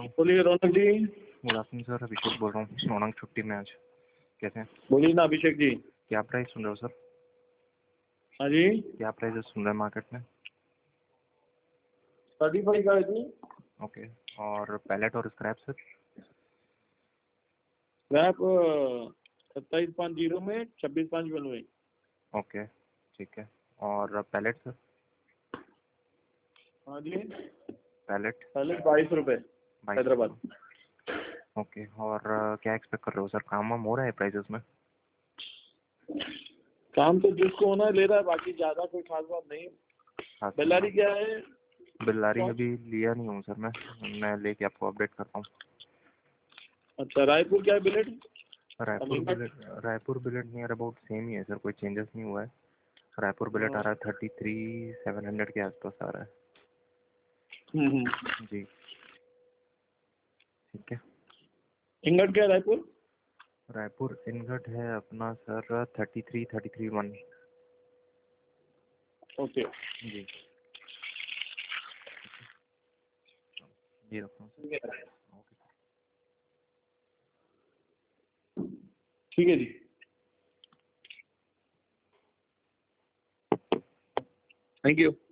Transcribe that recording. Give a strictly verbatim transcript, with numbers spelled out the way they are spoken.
बोलिए Raunak ji. Good afternoon sir, Abhishek बोल रहा हूँ। रौनक छुट्टी में आज, कैसे हैं? बोलिए ना अभिषेक जी। क्या प्राइस सुन रहे हो सर? हाँ जी, क्या प्राइस सुन रहे हैं मार्केट में? थर्टी फाइव का है जी। ओके, और पैलेट और स्क्रैप सर? स्क्रैप सत्ताईस पाँच जीरो में, छब्बीस पाँच वन में। ओके ठीक है। और पैलेट सर? हाँ जी, पैलेट पहले बाईस रुपये बाईस हैदराबाद। ओके, और अ, क्या एक्सपेक्ट कर रहे हो सर? काम वाम हो रहा है प्राइजेस में? काम तो जिसको होना है ले रहा है, बाकी ज्यादा कोई खास बात नहीं। हाँ बेल्लारी क्या है? बिल्लारी अभी लिया नहीं हूँ सर, मैं मैं लेके आपको अपडेट करता हूँ। अच्छा, रायपुर क्या है billet? Raipur billet Raipur billet near about same ही है सर, कोई चेंजेस नहीं हुआ है। रायपुर बिलेट आ रहा है थर्टी थ्री सेवन हंड्रेड के आसपास आ रहा है जी। ठीक है। इंगट क्या है रायपुर? रायपुर इनगट है अपना sir thirty three thirty three one. Okay जी जी रखता हूँ सर। ओके ठीक है जी, थैंक यू।